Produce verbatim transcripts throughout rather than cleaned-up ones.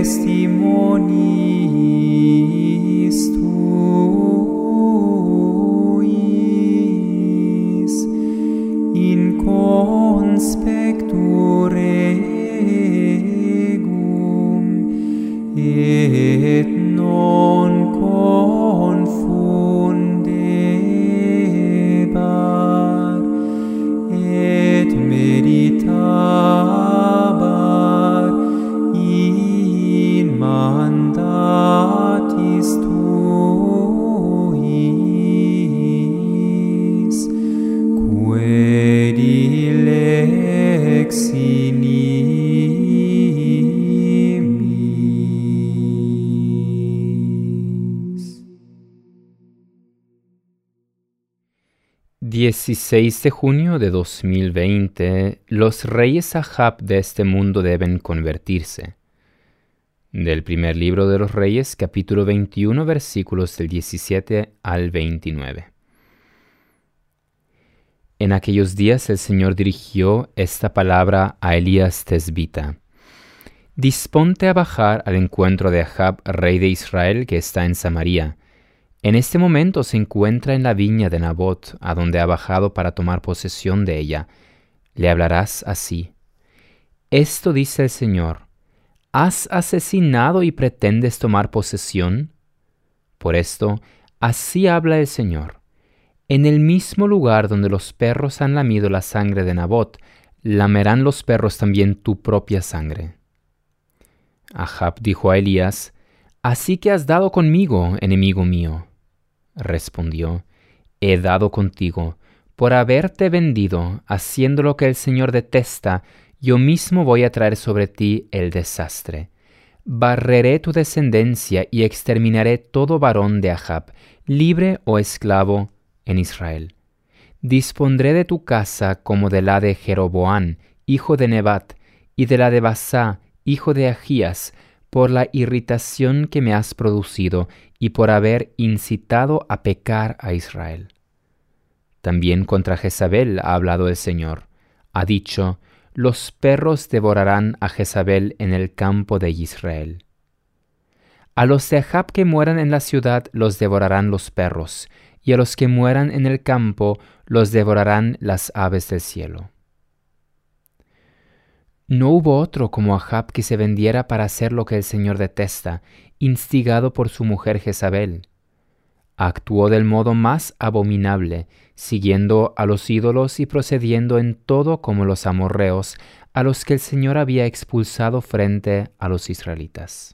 testimoniis tuis in conspectu regum et non confundebar et meditabar in mandatis tuis quae dilexi nimis. dieciséis de junio de dos mil veinte, los reyes Ahab de este mundo deben convertirse. Del primer libro de los Reyes, capítulo veintiuno, versículos del diecisiete al veintinueve. En aquellos días el Señor dirigió esta palabra a Elías Tesbita. Disponte a bajar al encuentro de Ahab, rey de Israel, que está en Samaria. En este momento se encuentra en la viña de Nabot, a donde ha bajado para tomar posesión de ella. Le hablarás así: Esto dice el Señor: ¿has asesinado y pretendes tomar posesión? Por esto, así habla el Señor: en el mismo lugar donde los perros han lamido la sangre de Nabot, lamerán los perros también tu propia sangre. Ahab dijo a Elías: Así que has dado conmigo, enemigo mío. Respondió: He dado contigo, por haberte vendido, haciendo lo que el Señor detesta. Yo mismo voy a traer sobre ti el desastre. Barreré tu descendencia y exterminaré todo varón de Ahab, libre o esclavo, en Israel. Dispondré de tu casa como de la de Jeroboam, hijo de Nebat, y de la de Basá, hijo de Ahías, por la irritación que me has producido y por haber incitado a pecar a Israel. También contra Jezabel ha hablado el Señor. Ha dicho: Los perros devorarán a Jezabel en el campo de Israel. A los de Ahab que mueran en la ciudad los devorarán los perros, y a los que mueran en el campo los devorarán las aves del cielo. No hubo otro como Ahab que se vendiera para hacer lo que el Señor detesta, instigado por su mujer Jezabel. Actuó del modo más abominable, siguiendo a los ídolos y procediendo en todo como los amorreos, a los que el Señor había expulsado frente a los israelitas.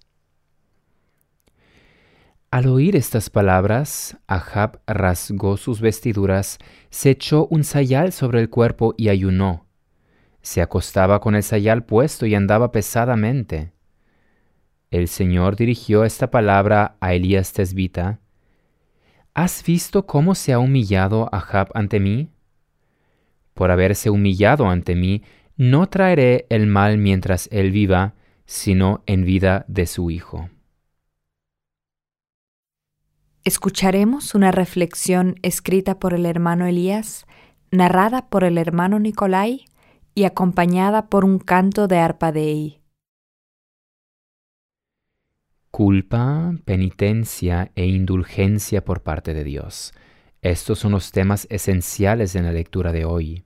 Al oír estas palabras, Ahab rasgó sus vestiduras, se echó un sayal sobre el cuerpo y ayunó. Se acostaba con el sayal puesto y andaba pesadamente. El Señor dirigió esta palabra a Elías Tesbita: ¿Has visto cómo se ha humillado Ahab ante mí? Por haberse humillado ante mí, no traeré el mal mientras él viva, sino en vida de su hijo. Escucharemos una reflexión escrita por el hermano Elías, narrada por el hermano Nicolai y acompañada por un canto de arpa Dei. Culpa, penitencia e indulgencia por parte de Dios. Estos son los temas esenciales en la lectura de hoy.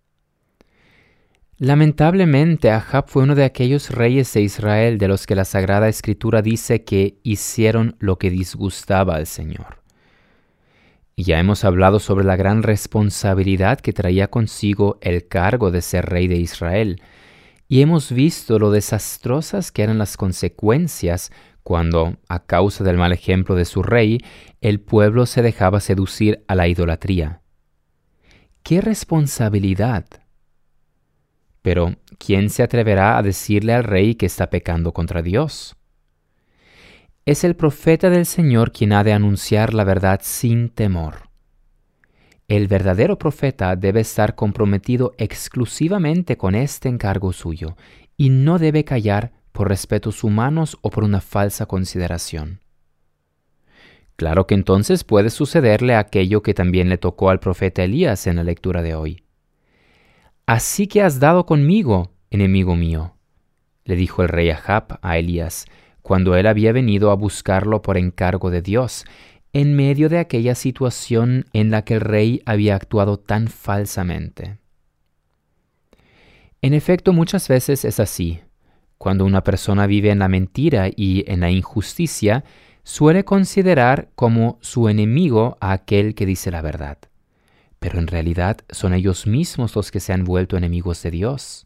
Lamentablemente, Ahab fue uno de aquellos reyes de Israel de los que la Sagrada Escritura dice que hicieron lo que disgustaba al Señor. Ya hemos hablado sobre la gran responsabilidad que traía consigo el cargo de ser rey de Israel, y hemos visto lo desastrosas que eran las consecuencias cuando, a causa del mal ejemplo de su rey, el pueblo se dejaba seducir a la idolatría. ¡Qué responsabilidad! Pero, ¿quién se atreverá a decirle al rey que está pecando contra Dios? Es el profeta del Señor quien ha de anunciar la verdad sin temor. El verdadero profeta debe estar comprometido exclusivamente con este encargo suyo y no debe callar por respetos humanos o por una falsa consideración. Claro que entonces puede sucederle aquello que también le tocó al profeta Elías en la lectura de hoy. «Así que has dado conmigo, enemigo mío», le dijo el rey Ahab a Elías, cuando él había venido a buscarlo por encargo de Dios, en medio de aquella situación en la que el rey había actuado tan falsamente. En efecto, muchas veces es así. Cuando una persona vive en la mentira y en la injusticia, suele considerar como su enemigo a aquel que dice la verdad. Pero en realidad son ellos mismos los que se han vuelto enemigos de Dios.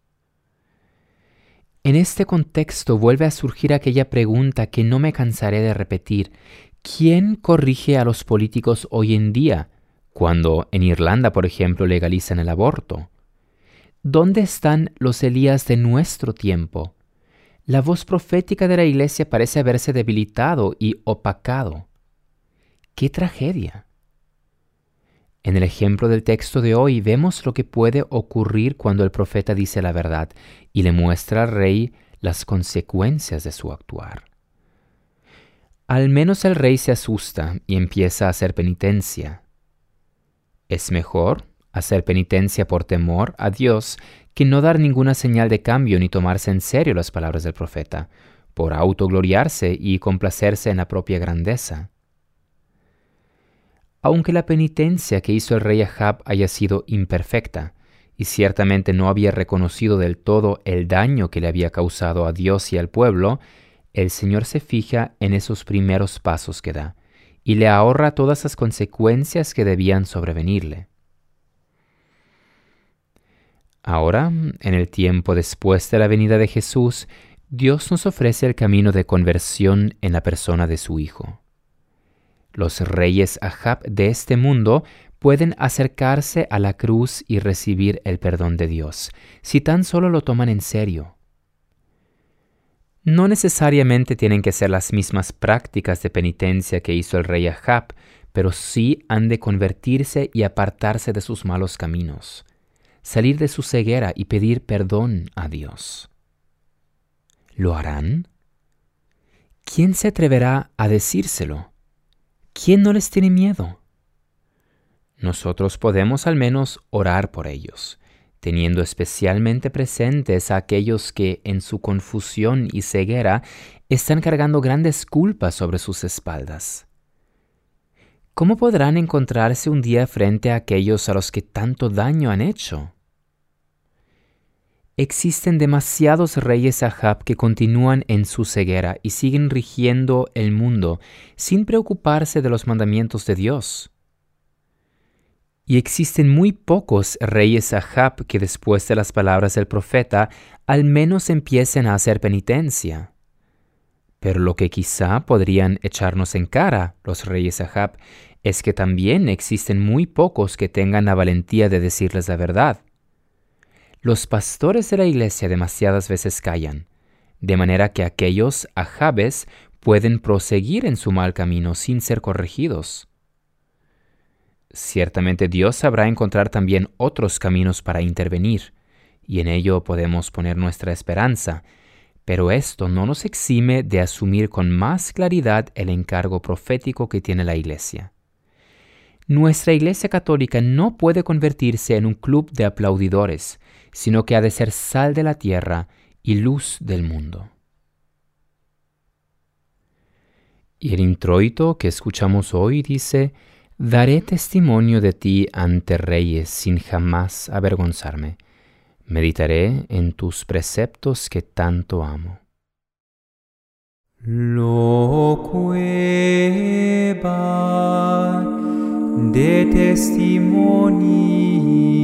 En este contexto vuelve a surgir aquella pregunta que no me cansaré de repetir. ¿Quién corrige a los políticos hoy en día, cuando en Irlanda, por ejemplo, legalizan el aborto? ¿Dónde están los Elías de nuestro tiempo? La voz profética de la Iglesia parece haberse debilitado y opacado. ¡Qué tragedia! En el ejemplo del texto de hoy vemos lo que puede ocurrir cuando el profeta dice la verdad y le muestra al rey las consecuencias de su actuar. Al menos el rey se asusta y empieza a hacer penitencia. Es mejor hacer penitencia por temor a Dios que no dar ninguna señal de cambio ni tomarse en serio las palabras del profeta, por autogloriarse y complacerse en la propia grandeza. Aunque la penitencia que hizo el rey Ahab haya sido imperfecta, y ciertamente no había reconocido del todo el daño que le había causado a Dios y al pueblo, el Señor se fija en esos primeros pasos que da, y le ahorra todas las consecuencias que debían sobrevenirle. Ahora, en el tiempo después de la venida de Jesús, Dios nos ofrece el camino de conversión en la persona de su Hijo. Los reyes Ahab de este mundo pueden acercarse a la cruz y recibir el perdón de Dios, si tan solo lo toman en serio. No necesariamente tienen que ser las mismas prácticas de penitencia que hizo el rey Ahab, pero sí han de convertirse y apartarse de sus malos caminos, salir de su ceguera y pedir perdón a Dios. ¿Lo harán? ¿Quién se atreverá a decírselo? ¿Quién no les tiene miedo? Nosotros podemos al menos orar por ellos, teniendo especialmente presentes a aquellos que en su confusión y ceguera están cargando grandes culpas sobre sus espaldas. ¿Cómo podrán encontrarse un día frente a aquellos a los que tanto daño han hecho? Existen demasiados reyes Ahab que continúan en su ceguera y siguen rigiendo el mundo sin preocuparse de los mandamientos de Dios. Y existen muy pocos reyes Ahab que después de las palabras del profeta al menos empiecen a hacer penitencia. Pero lo que quizá podrían echarnos en cara los reyes Ahab es que también existen muy pocos que tengan la valentía de decirles la verdad. Los pastores de la iglesia demasiadas veces callan, de manera que aquellos Ahabes pueden proseguir en su mal camino sin ser corregidos. Ciertamente Dios sabrá encontrar también otros caminos para intervenir, y en ello podemos poner nuestra esperanza, pero esto no nos exime de asumir con más claridad el encargo profético que tiene la iglesia. Nuestra Iglesia Católica no puede convertirse en un club de aplaudidores, sino que ha de ser sal de la tierra y luz del mundo. Y el introito que escuchamos hoy dice: «Daré testimonio de ti ante reyes sin jamás avergonzarme. Meditaré en tus preceptos que tanto amo». Loquebar de testimoni